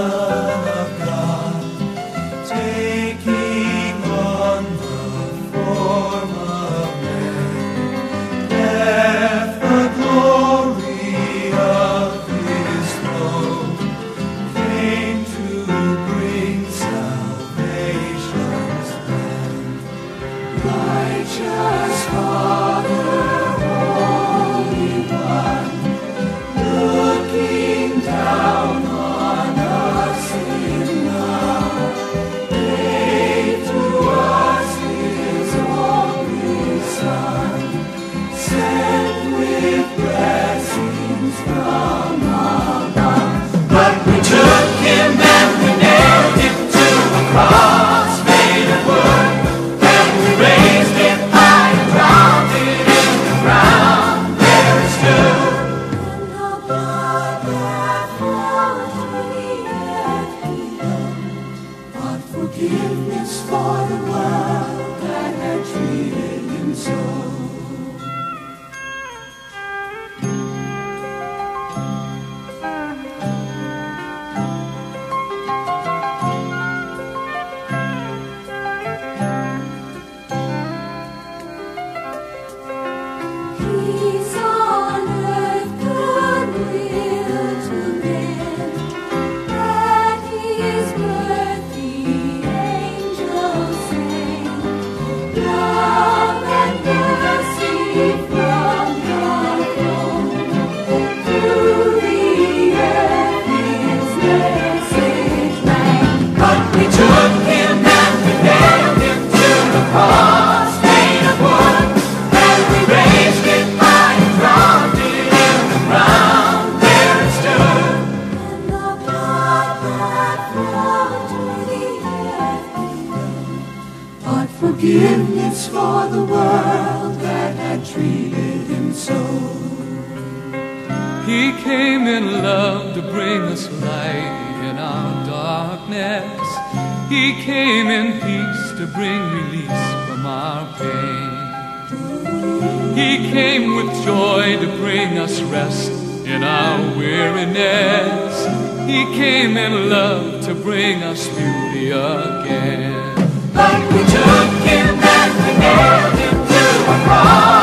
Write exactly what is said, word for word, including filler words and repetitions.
Son of God, taking on the form of man, left the glory of his throne, came to bring salvation's plan. Righteous Father, Holy One, looking down on us in love, gave to us his only Son, sent with blessings from above. But we took him and we nailed him to the cross, made of wood, and we raised him high and dropped it in the ground. There it stood. Forgiveness for the world that had treated him so. Peace on earth, goodwill to men, at his birth the angels sang, love and mercy from the throne, through the earth his message rang. But we took him and we nailed him to the cross, made of wood, and we raised it high and dropped it in the ground. There it stood. And the blood that flowed to the earth below bought forgiveness for the world that had treated him so. He came in love to bring us light in our darkness. He came in peace to bring release from our pain. He came with joy to bring us rest in our weariness. He came in love to bring us beauty again. But we took him and we nailed him to a cross.